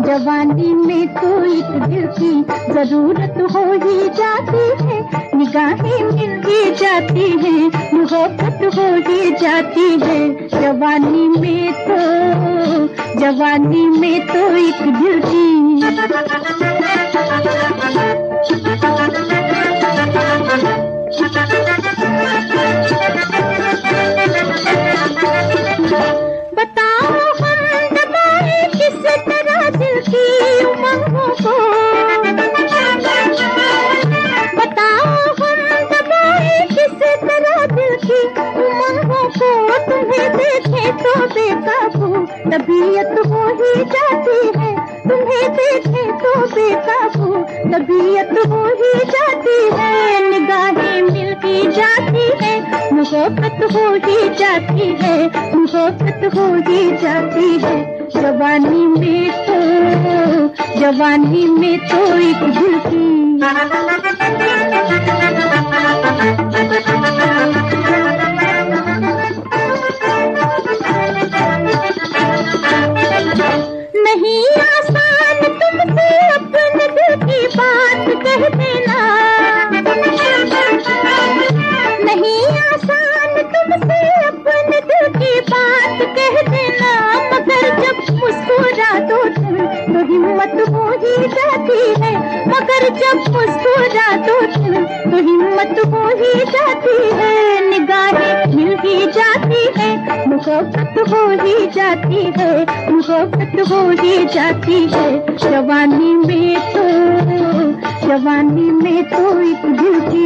जवानी में तो एक दिल की जरूरत हो ही जाती है, निगाहें मिल ही जाती है, मोहब्बत हो ही जाती है। जवानी में तो एक दिल की तबीयत हो ही जाती है, तुम्हें देखे तो बेकाबू तबीयत हो ही जाती है, निगाहें मिल ही जाती है, मोहब्बत हो ही जाती है, मोहब्बत हो ही जाती है। जवानी में तो एक दिल की नहीं आसान तुमसे अपने दिल की बात कह देना, नहीं आसान तुमसे अपने दिल की बात कह देना, मगर जब मुस्कुरा दो तुम तो हिम्मत हो ही जाती है, मगर जब मुस्कुरा दो तुम तो हिम्मत हो ही जाती है, निगाहें मिल ही जाती है, मोहब्बत हो ही जाती है, मोहब्बत हो ही जाती है। जवानी में तो एक दिल की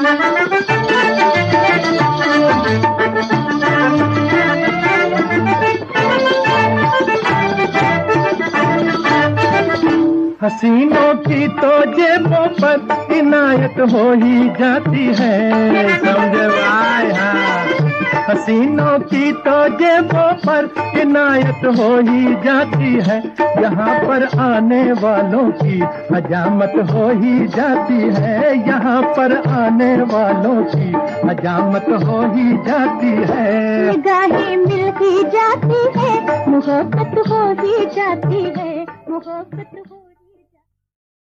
हसीनों की तो जेबों पर इनायत हो ही जाती है, समझे भाई। हाँ, हसीनों की तो जेबों पर इनायत हो ही जाती है, यहाँ पर आने वालों की हजामत हो ही जाती है, यहाँ पर आने वालों की हजामत हो ही जाती है। निगाहें मिल ही जाती है, मोहब्बत हो ही जाती है, मोहब्बत